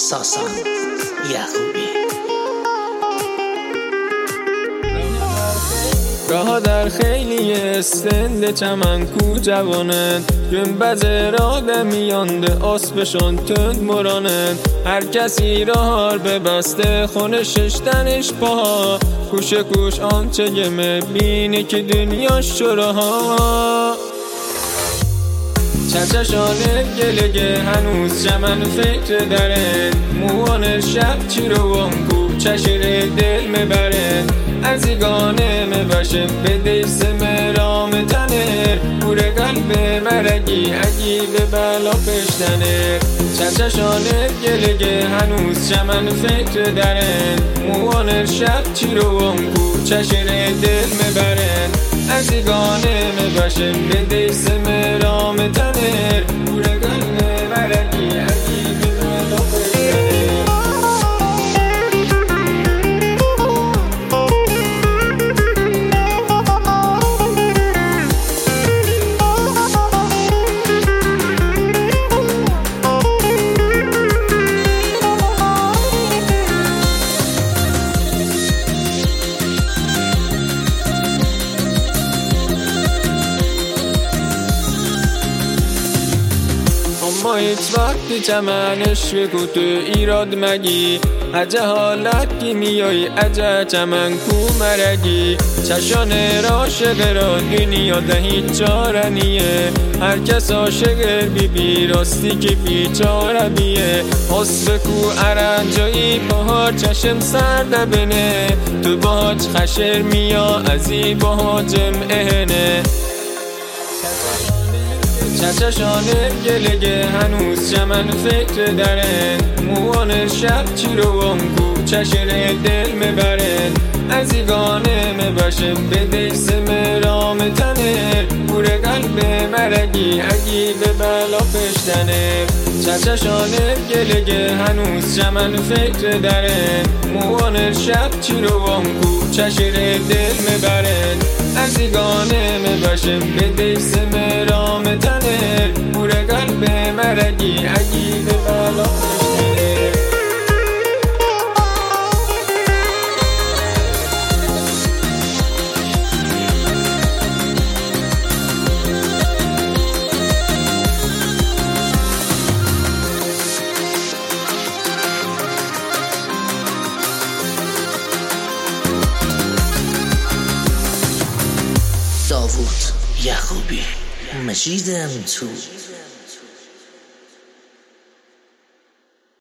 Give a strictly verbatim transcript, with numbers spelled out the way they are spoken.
ساسان یعقوبی. راه در خیلی استند چمن کو جوانند، گنبد آدمیانده آسپشان تند مرانند. هر کسی راه ببسته خونه ششتنش پاها، کوش کوش آنچه گمه بینی که دنیاش شراها. چچشانه گلگه هنوز چمن فکر درند، موان شب چی رو وانگو چشر دل مبرند. ازیگانه مبشه به دیس مرام تنر، بوره قلب مرگی اگی به بلا پشتنر. چچشانه گلگه هنوز چمن فکر درند، موان شب چی رو وانگو چشر دل مبرند. ازیگانه مبشه به دیس مرام تنر، بوره قلب مرگی اگی به بلا پشتنر. ما هیچ وقتی چمنش بگو تو ایراد مگی، عجه حالت کی میای عجه چمن کو مرگی. چشان عاشق را دنیا ده هیچ چاره نیه، هر کس عاشق بی بی راستی که بیچاره بیه. حسب کو ارنجایی باها چشم سرده بنه، تو باهاچ خشر میا ازی باها جمعهنه. چچشانه گلگه هنوز چمن فکر درند، موان شب چی رو وانگو چشر دل مبرند. ازیگانه مبشه به دیس مرام تنر، بوره قلب مرگی اگی به بلا پشتنر. چچشانه گلگه هنوز چمن فکر درند، موان شب چی رو وانگو چشر دل مبرند. ازیگانه مبشه به دیس مرام تنر، بوره قلب مرگی اگی به بلا پشتنر. داوود یعقوبی، مجید امتو.